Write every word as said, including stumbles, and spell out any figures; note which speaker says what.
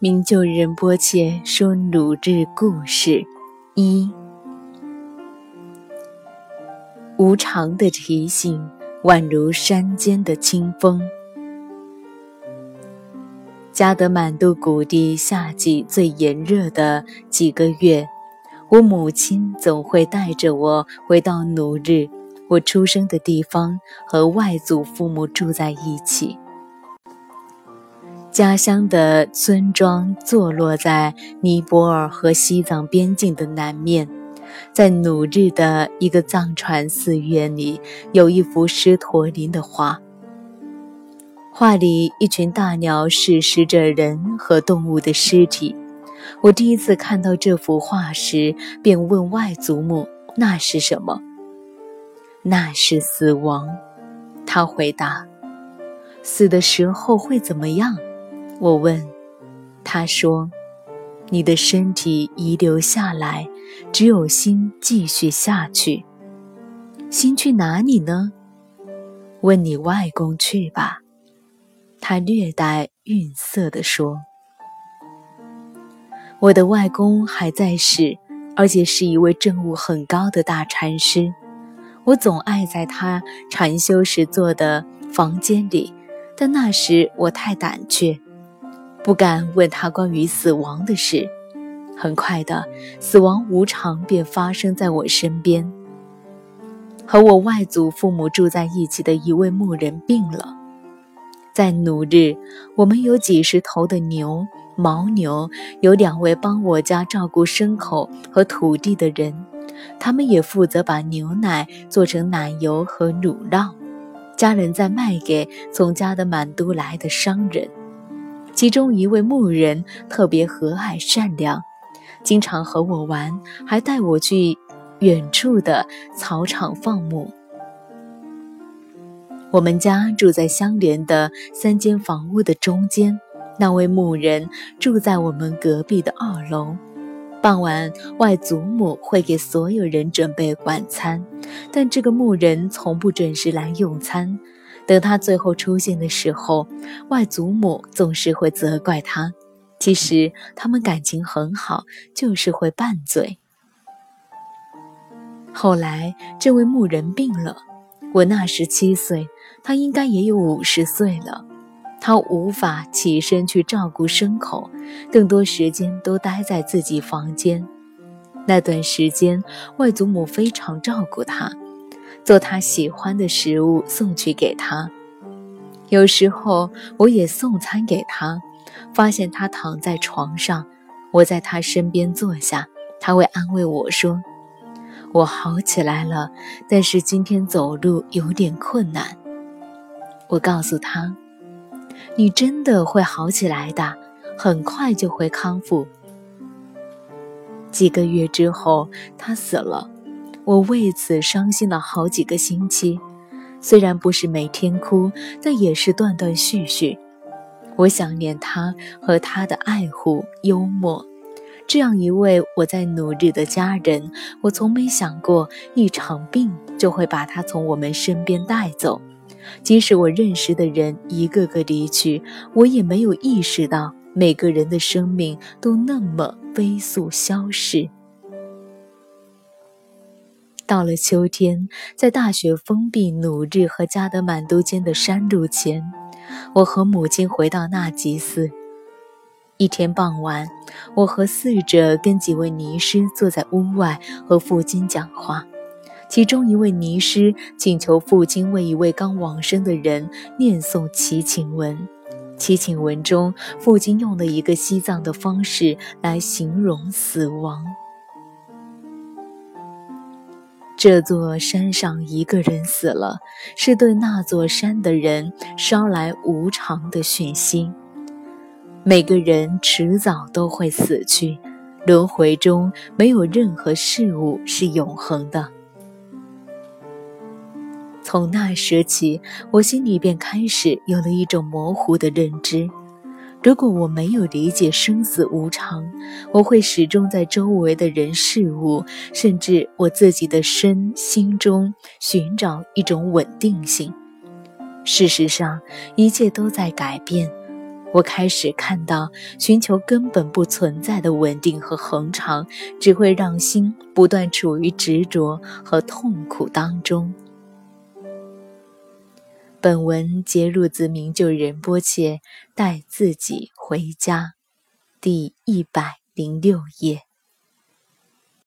Speaker 1: 明就仁波切说努日故事一。无常的提醒，宛如山间的清风。加德满都谷地夏季最炎热的几个月，我母亲总会带着我回到努日，我出生的地方，和外祖父母住在一起。家乡的村庄坐落在尼泊尔和西藏边境的南面，在努日的一个藏传寺院里，有一幅狮驼林的画。画里一群大鸟食食着人和动物的尸体。我第一次看到这幅画时，便问外祖母那是什么。那是死亡，他回答。死的时候会怎么样？我问。他说，你的身体遗留下来，只有心继续下去。心去哪里呢？问你外公去吧。他略带愠色地说。我的外公还在世，而且是一位证悟很高的大禅师。我总爱在他禅修时坐的房间里，但那时我太胆怯，不敢问他关于死亡的事。很快的，死亡无常便发生在我身边。和我外祖父母住在一起的一位牧人病了。在努日，我们有几十头的牛，牦牛，有两位帮我家照顾牲口和土地的人，他们也负责把牛奶做成奶油和乳酪，家人再卖给从加德满都来的商人。其中一位牧人特别和蔼善良，经常和我玩，还带我去远处的草场放牧。我们家住在相连的三间房屋的中间，那位牧人住在我们隔壁的二楼。傍晚，外祖母会给所有人准备晚餐，但这个牧人从不准时来用餐。等他最后出现的时候，外祖母总是会责怪他。其实他们感情很好，就是会拌嘴。后来这位牧人病了，我那时七岁，他应该也有五十岁了。他无法起身去照顾牲口，更多时间都待在自己房间。那段时间，外祖母非常照顾他，做他喜欢的食物送去给他。有时候我也送餐给他，发现他躺在床上，我在他身边坐下，他会安慰我说，我好起来了，但是今天走路有点困难。我告诉他，你真的会好起来的，很快就会康复。几个月之后，他死了，我为此伤心了好几个星期，虽然不是每天哭，但也是断断续续。我想念他和他的爱护、幽默。这样一位我在努日的家人，我从没想过一场病就会把他从我们身边带走。即使我认识的人一个个离去，我也没有意识到每个人的生命都那么飞速消逝。到了秋天，在大雪封闭努日和加德满都间的山路前，我和母亲回到纳吉寺。一天傍晚，我和侍者跟几位尼师坐在屋外和父亲讲话。其中一位尼师请求父亲为一位刚往生的人念诵祈请文。祈请文中，父亲用了一个西藏的方式来形容死亡。这座山上一个人死了，是对那座山的人捎来无常的讯息。每个人迟早都会死去，轮回中没有任何事物是永恒的。从那时起，我心里便开始有了一种模糊的认知。如果我没有理解生死无常，我会始终在周围的人事物，甚至我自己的身心中寻找一种稳定性。事实上，一切都在改变。 我开始看到，寻求根本不存在的稳定和恒长，只会让心不断处于执着和痛苦当中。本文节录自明就仁波切带自己回家，第一百零六页。